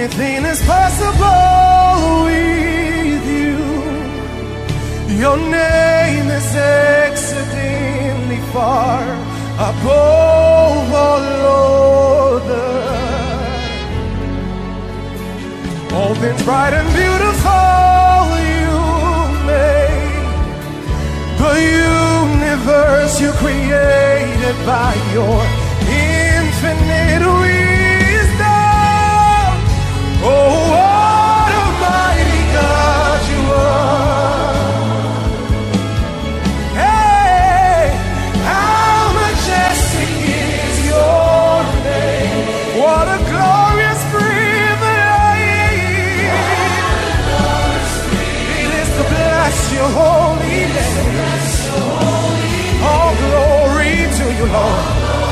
Anything is possible with you. Your name is exceedingly far above all other. All things bright and beautiful you made. The universe you created by your infinite wisdom. Oh, what a mighty God you are. Hey, how majestic is your name. What a glorious privilege it is to bless your holy name. All glory to you, Lord.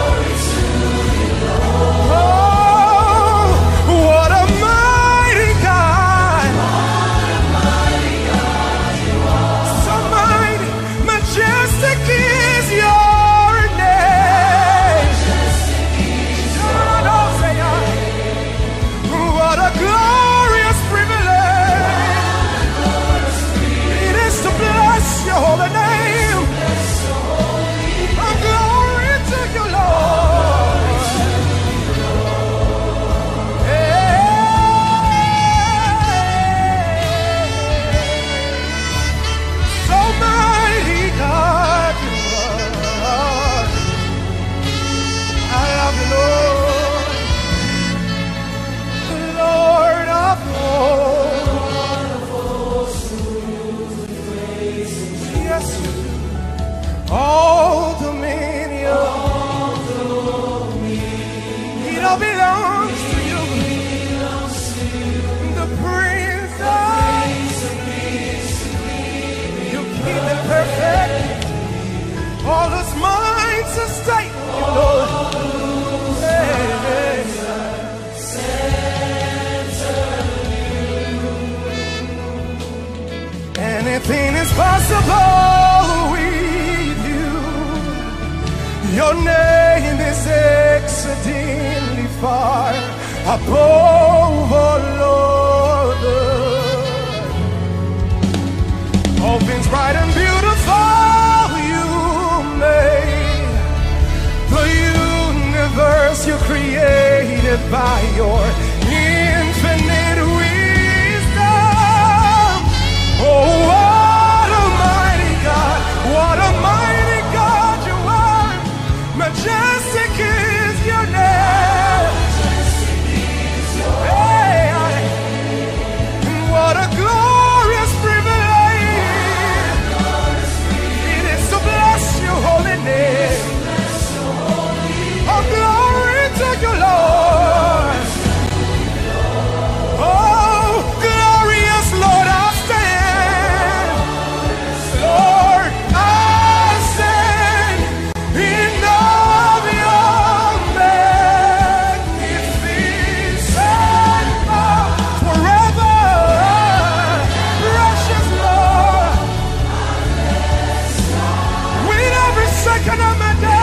All his mind sustain you, Lord. Hey, anything is possible with you. Your name is exceedingly far above all others. All things bright and beautiful made. The universe you created by your infinite wisdom. Oh, what a mighty God, what a mighty God you are. Majestic is your name. Hey, what a glorious privilege it is to bless your holy name. Oh, glory to you, Lord. Oh, glorious Lord, I stand. Lord, I stand in awe of your magnificent power forever. Precious Lord, with every second of my day.